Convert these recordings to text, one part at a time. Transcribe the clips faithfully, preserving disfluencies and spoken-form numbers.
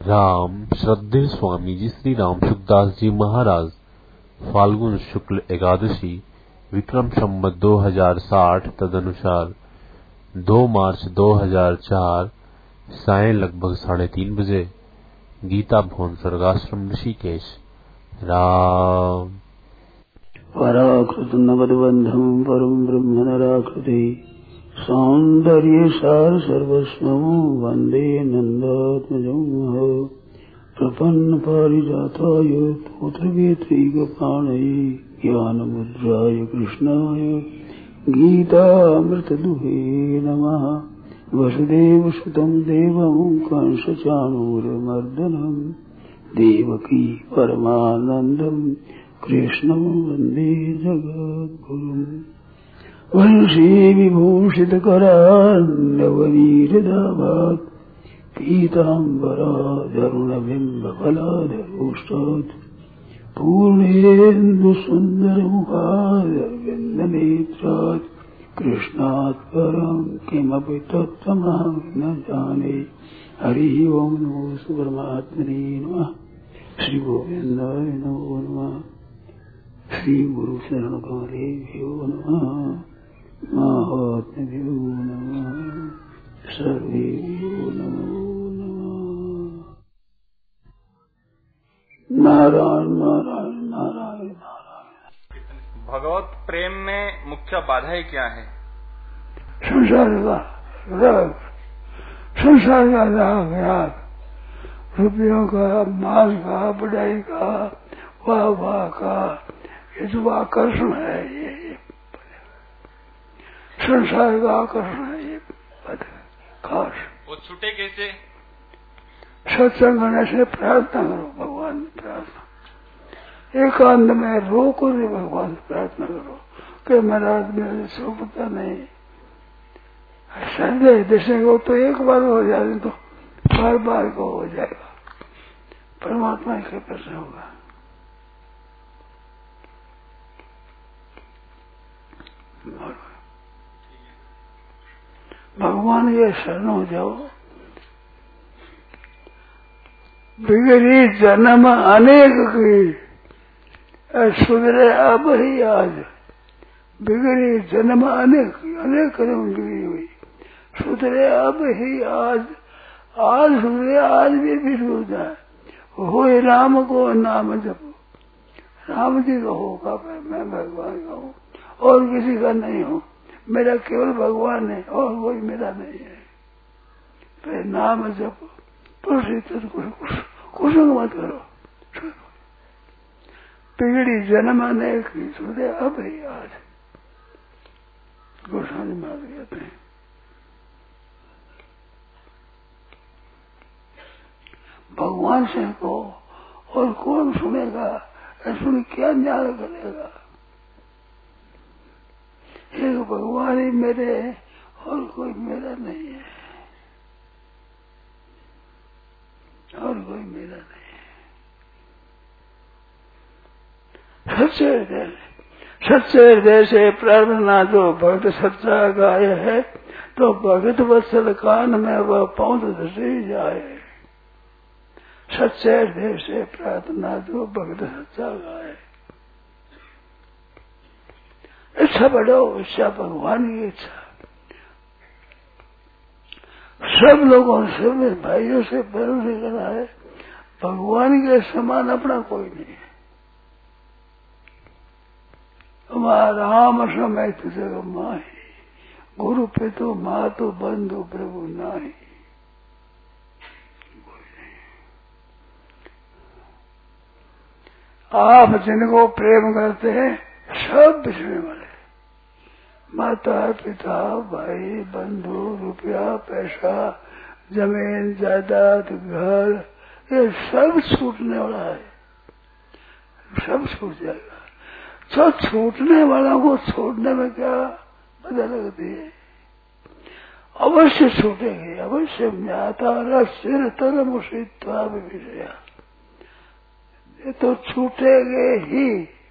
राम श्रद्धेय स्वामी जी श्री राम सुखदास जी महाराज फाल्गुन शुक्ल एकादशी विक्रम संवत दो हजार साठ तदनुसार दो मार्च दो हजार चार सायं लगभग साढ़े तीन बजे गीता भवन स्वर्गाश्रम ऋषिकेश। राम पराकृत नवदबंधम परम ब्रह्म नराकृति सौंदर्य सार सर्वस्वं वंदे नंदात्मजं प्रपन्न पारिजाताय तोत्रवेत्रैकपाणये ज्ञानमुद्राय कृष्णाय गीतामृतदुहे नमः। वसुदेवसुतं देवं कंसचाणूरमर्दनं देवकी परमानन्दं कृष्णं वन्दे जगद्गुरुम्। वंशी विभूषितकरान्नवनीरदाभात् पीताम्बराधरुणबिम्बफलाधरोष्टात् पूर्णेन्दुसुन्दरमुखादरविन्दनेत्रात् कृष्णात् परं किमपि तत्त्वमहं न जाने। हरिः ओं नमो परमात्मने नमः। श्री गोविन्दाय नमो नमः। श्री गुरु शरण कमलेभ्यो नमः। महात्म्यो नमः। सर्वेभ्यो नमो नमः। नारायण नारायण नारायण नारायण। भगवत प्रेम में मुख्य बाधाएं क्या है? संसार का राग, संसार का राग राग, रुपयों का, माल का, बढ़ाई का, वाह वाह का, ये जो आकर्षण है, ये संसार का आकर्षण है, ये खास। वो छूटे कैसे? सत्संग करने से प्रार्थना करो, भगवान से प्रार्थना, एकांत में रो कर भगवान से प्रार्थना करो कि महाराज मेरे से पता नहीं, संदेह दशे को तो एक बार हो जाए तो बार बार को हो जाएगा, परमात्मा के प्रश्न होगा। भगवान ये शरण हो जाओ। बिगड़ी जन्म अनेक की सुधरे अब ही आज, बिगड़ी जन्म अनेक अनेक कर्म बिगड़ी हुई, सुधरे अब ही आज, आज सुधरे आज भी बिगड़ जाए। हो राम को नाम जपो, राम जी का होगा, मैं भगवान का हूँ और किसी का नहीं हूँ, मेरा केवल भगवान है और कोई मेरा नहीं है। फिर नाम जपो, कुसंग मत करो। बिगड़ी जन्म अनेक सुधरे अब ही आज, गोस्वामी महाराज कहते हैं। भगवान से को और कौन सुनेगा, सुन क्या न्याय करेगा। एक भगवान ही मेरे और कोई मेरा नहीं है, और कोई मेरा नहीं है। सच्चे हृदय सच्चे हृदय से प्रार्थना जो भक्त सच्चा गाय है, तो भगत वत्सल कान में वह पहुंच धसी जाए। सच्चे हृदय से प्रार्थना जो भगत सच्चा गाय। इच्छा बढ़ो, इच्छा भगवान की इच्छा। सब लोगों से भाइयों से भरोसे करा है, भगवान के समान अपना कोई नहीं है। हमारा राम समेत जग माही, गुरु पितु मातु बंधु प्रभु नाही। आप जिनको प्रेम करते हैं सब बिछड़ने वाले, माता पिता भाई बंधु रुपया पैसा जमीन जायदाद घर, ये सब छूटने वाला है, सब छूट जाएगा। तो छूटने वाला को छोड़ने में क्या मजा लगती है, अवश्य छूटेगी, अवश्य। ज्ञाता सिर तरम उषित्वा विषया, ये तो छूटेगे ही।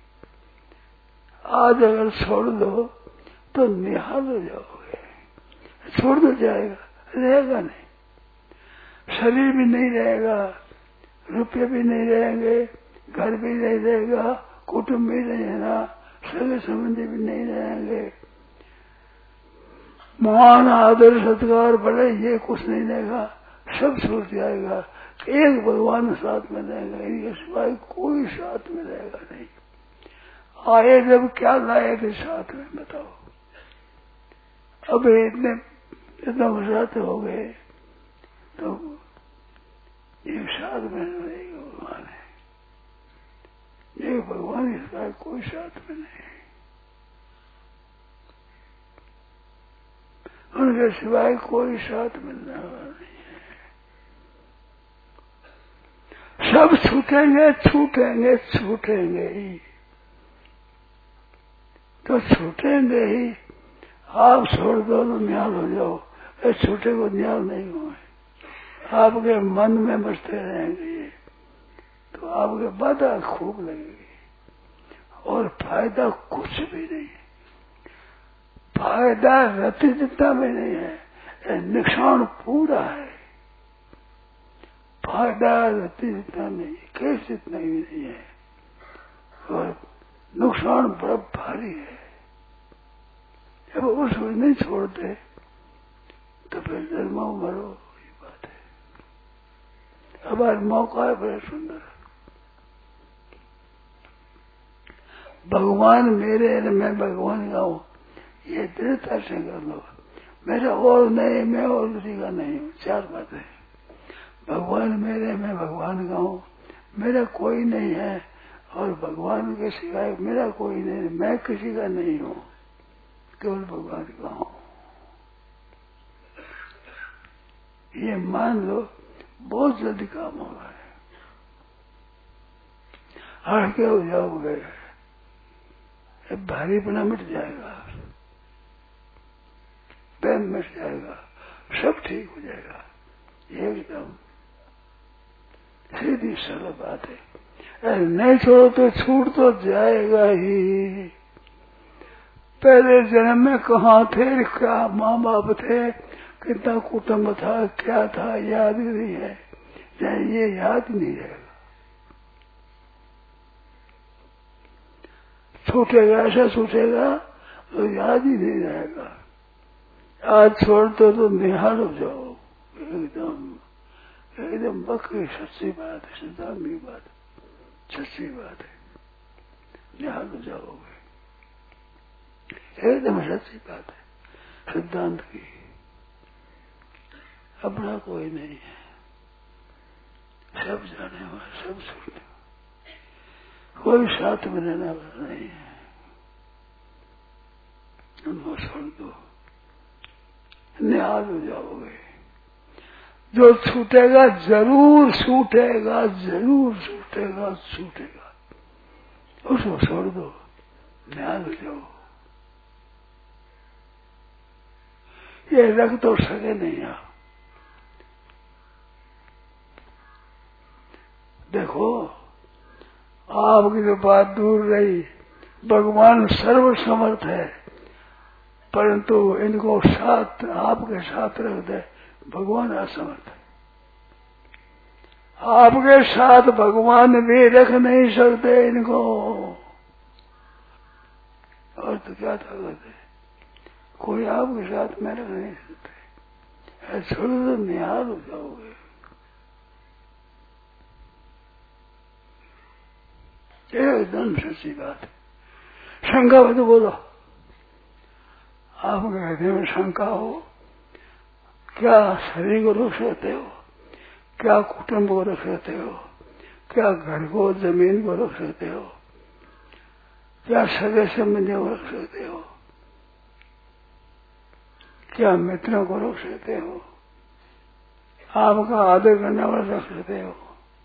आज अगर छोड़ दो तो निहाल हो जाओगे, छोड़ दो जाएगा, रहेगा नहीं, शरीर भी नहीं रहेगा, रुपये भी नहीं रहेंगे, घर भी नहीं रहेगा, कुटुंब भी नहीं रहना, सगे संबंधी भी नहीं रहेंगे, मान आदर सत्कार बड़े ये कुछ नहीं रहेगा, सब छूट जाएगा। एक भगवान साथ में रहेगा, इनके सिवाय कोई साथ में रहेगा नहीं। आए जब क्या लाए थे साथ में बताओ। अब इतने इतना गुजराते हो गए तो एक साथ में रहेगा भगवान है, ये भगवान के सिवाय कोई साथ में नहीं, उनके सिवाय कोई साथ मिलने वाला नहीं है। सब छूटेंगे छूटेंगे छूटेंगे ही, तो छूटेंगे ही। आप छोड़ दो तो न्याल हो जाओ, ऐसे छूटे को न्याल नहीं हुए, आपके मन में बसते रहेंगे तो आपके बाधा खूब लगेगी और फायदा कुछ भी नहीं है। फायदा रति जितना भी नहीं है, नुकसान पूरा है। फायदा रति जितना नहीं, केस जितना भी नहीं है और नुकसान बड़ा भारी है। जब उसको नहीं छोड़ते तो फिर जन्मो मरो, ये बात है। अब आज मौका है बड़ा सुंदर, भगवान मेरे है, मैं भगवान का हूँ, ये दृढ़ता से कर लो। मेरा और नहीं, मैं और किसी का नहीं हूँ, चार बातें। भगवान मेरे, मैं भगवान का हूँ, मेरा कोई नहीं है और भगवान के सिवाय मेरा कोई नहीं, मैं किसी का नहीं हूँ, केवल भगवान का हूँ। ये मान लो, बहुत जल्दी काम हो रहा है। हल्के हो जाओगे, भारीपना मिट जाएगा, पैन मिट जाएगा, सब ठीक हो जाएगा। एकदम सीधी सरल बात है। नहीं छोड़ो तो छूट तो जाएगा ही। पहले जन्म में कहाँ थे, क्या माँ बाप थे, कितना कुटुंब था, क्या था, याद ही नहीं है। चाहे ये याद ही नहीं रहेगा, छूटेगा, ऐसा छूटेगा तो याद ही नहीं रहेगा। आज छोड़ दो तो निहाल हो जाओ, एकदम एकदम बकरी सच्ची बात है, सिद्धांत की बात, सच्ची बात है, निहाल हो जाओगे, एकदम सच्ची बात है सिद्धांत की। अपना कोई नहीं है, सब जाने वाला, सब सुनने वाला, कोई साथ में रहने वाला नहीं है। उनको छोड़ दो, निहाल हो जाओगे। जो छूटेगा जरूर छूटेगा, जरूर छूटेगा छूटेगा, उसको छोड़ दो, निहाल हो जाओ। ये रख तो सके नहीं आप। देखो, आपकी जो बात दूर रही, भगवान सर्व समर्थ है, परंतु इनको साथ, आपके साथ रख दे, भगवान असमर्थ है। आपके साथ भगवान भी रख नहीं सकते इनको, और तो क्या ताकत है, कोई आपके साथ में रख नहीं सकते। ऐसे तो निहाल हो जाओगे। एकदम सच्ची बात है। शंका हो तो बोलो, आपके हृदय में शंका हो, क्या शरीर को रोक सकते हो, क्या कुटुंब को रख सकते हो, क्या घर को, जमीन को रख सकते हो, क्या सगे संबंधियों को रख सकते हो, क्या मित्रों को रोक सकते हो, आपका आदर करने वाला रख सकते हो,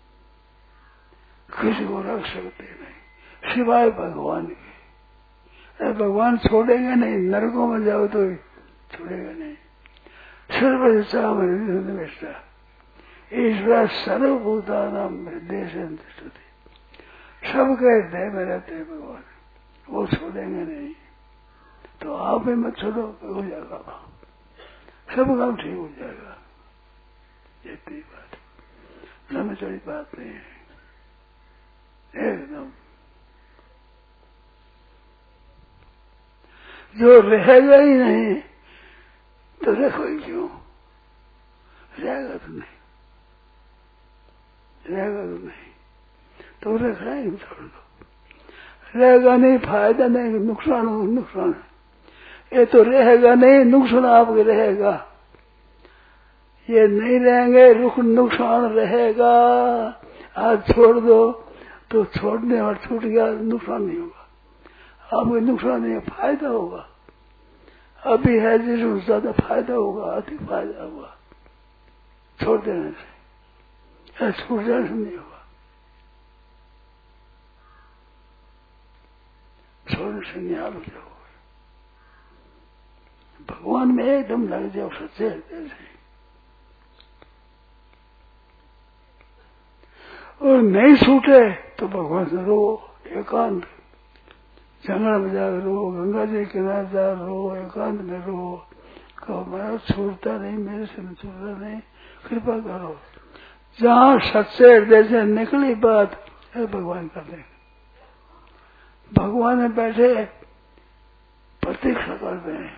किसी को रख सकते नहीं सिवाय भगवान के। भगवान छोड़ेंगे नहीं, नरकों में जाओ तो छोड़ेगा नहीं। सर्वशा मृष्टा ईश्वर सर्वभूतानां हृदयेषु तिष्ठति, सबके हृदय में रहते हैं भगवान, वो छोड़ेंगे नहीं। तो आप ही मत छोड़ो, हो जाएगा, सब काम ठीक हो जाएगा। इतनी बात। लंबी चौड़ी बात नहीं है एकदम। जो रहेगा ही नहीं तो रखो ही क्यों, रहेगा तो नहीं, रहेगा तो नहीं तो रखना ही छोड़ दो। रहेगा नहीं, फायदा नहीं, नुकसान हो नुकसान है। ये तो रहेगा नहीं, नुकसान आपके रहेगा। ये नहीं रहेंगे, रुख नुकसान रहेगा। आज छोड़ दो तो छोड़ने और छूट गया, नुकसान नहीं होगा आपको, नुकसान नहीं, फायदा होगा। अभी है जिसमें ज्यादा फायदा होगा, अधिक फायदा होगा छोड़ देने से, छूट जाने से नहीं होगा। छोड़ने से निहाल हो जाओगे, भगवान में एकदम लग जाओ सच्चे हृदय से। और नहीं छूटे तो भगवान से रो, एकांत जंगल में जाकर रो, गंगा जी के किनारे जा रो, एकांत में रो, कहो मैं छूटता नहीं, मेरे से छूटता नहीं, कृपा करो। जहाँ सच्चे हृदय से निकली बात है भगवान कर देंगे। भगवान में बैठे प्रतीक्षा कर रहे हैं।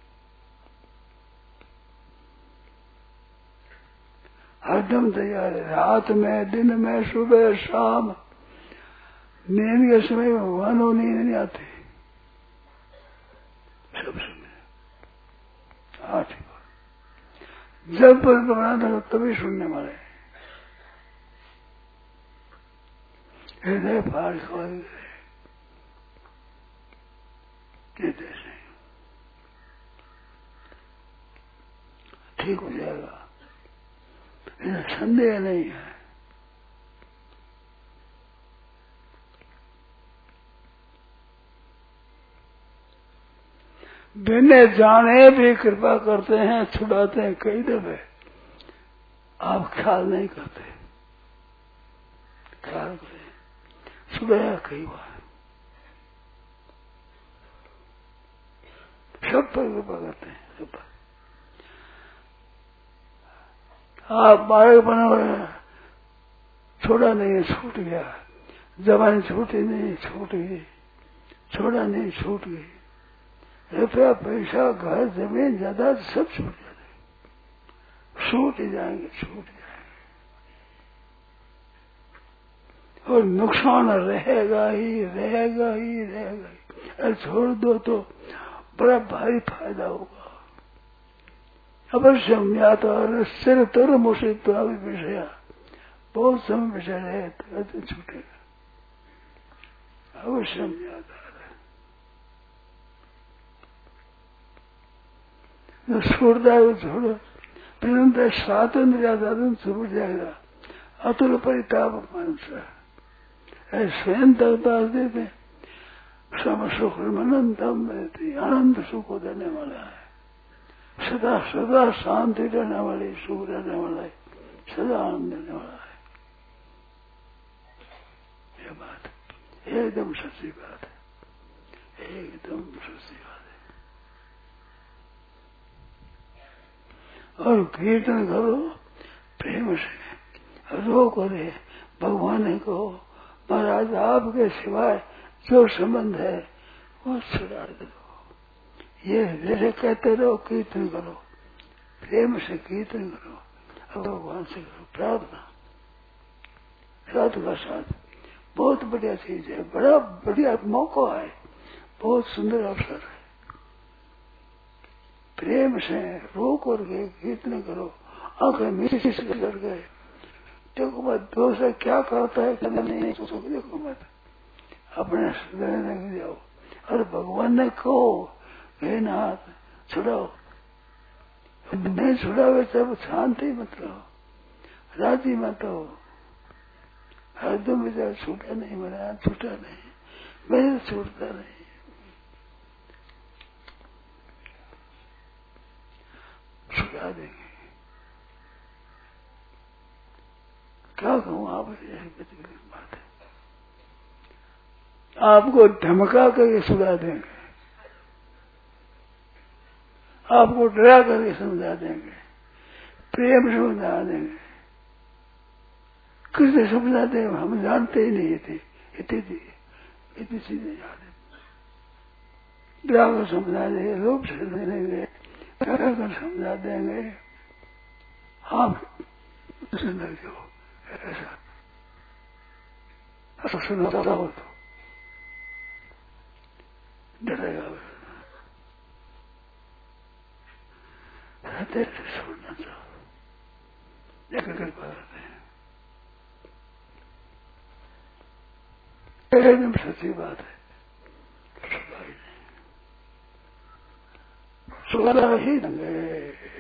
हरदम तैयार है, रात में, दिन में, सुबह शाम, नींद के समय में भगवान को नींद नहीं आती, सब समय आठ जब पर बनाता हो तभी सुनने वाले। हृदय पार खोल हृदय से ठीक हो जाएगा, संदेह नहीं है। बिना जाने भी कृपा करते हैं, छुड़ाते हैं कई दफे, आप ख्याल नहीं करते, ख्याल करें, छुड़ाया कई बार, सब पर कृपा करते हैं, सब पर। आप बालक बने हुए, छोड़ा नहीं, छूट गया, जवानी छूटी नहीं, छूट गई, छोड़ा नहीं, छूट गई, रुपया पैसा घर जमीन जायदाद सब छूट जाते, छूट ही जाएंगे, छूट जाएंगे, और नुकसान रहेगा ही, रहेगा ही, रहेगा ही। अरे छोड़ दो तो बड़ा भारी फायदा होगा। अवश्य ज्ञात और सिर तर मुसीबत अभी विषया, बहुत समय विषय रहे तो छूटेगा, अवश्य ज्ञात है। जो छोड़ता है वो छोड़ो, फिर स्वातंत्र साधन छूट जाएगा। अतुल परिताप मानसा है, स्वयं तकदास देते, सम सुख अनंतम रहती, आनंद सुख को देने वाला है, सदा सदा शांति रहने वाली, सुख रहने वाला है, सदा आनंद देने वाला है। ये बात एकदम सच्ची बात है, एकदम सच्ची बात है। और कीर्तन करो प्रेम से, रो करे, भगवान को महाराज आपके सिवाय जो संबंध है वो छुड़ा दो। ये जैसे कहते रहो, कीर्तन करो, प्रेम से कीर्तन करो, अब भगवान से करो प्रार्थना, साधु का साथ। बहुत बढ़िया चीज है, बड़ा बढ़िया मौका है, बहुत सुंदर अवसर है। प्रेम से रो करके कीर्तन करो, आंखें मीठी कर गए, देखो मत दूसरा क्या करता है, क्या नहीं सोचो, देखो मत, अपने हृदय लग जाओ और भगवान ने कहो हे नाथ छुड़ाओ, नहीं छुड़ावे तब शांति मत रहो, राजी मत हो, हरदम विचार छूटा नहीं, मेरा छूटा नहीं, मेरे छूटता नहीं, छुड़ा देंगे। क्या कहूँ आप, बात है, आपको धमका करके छुड़ा देंगे, आपको डरा करके समझा देंगे, प्रेम से समझा देंगे, किसने समझा दे, हम जानते ही नहीं थे। इतनी थी इतनी चीजें याद है। ब्याह को समझा देंगे, रूप से देंगे, कर समझा देंगे। आप जिंदगी हो ऐसा ऐसा सुनाता हो तो डरेगा। तेरे से सुनना चाहो, लेकर कृपा करते हैं। एकदम सच्ची बात है, सुधाई नहीं, सुधा ही देंगे।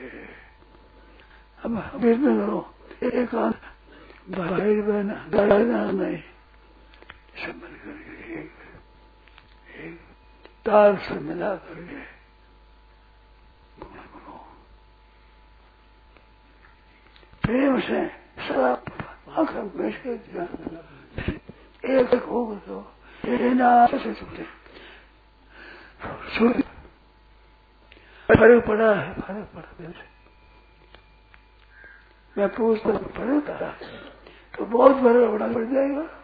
अब अभी करो एक आध भाई बहन दादा नहीं, सब मिल करके एक एक तार से मिला करके प्रेम से शराब आंख में एक एक होगा तो से छूटे। फर्क पड़ा है, फर्क पड़ा प्रेम से। मैं पूछता फर्क था तो बहुत फर्क पड़ जाएगा।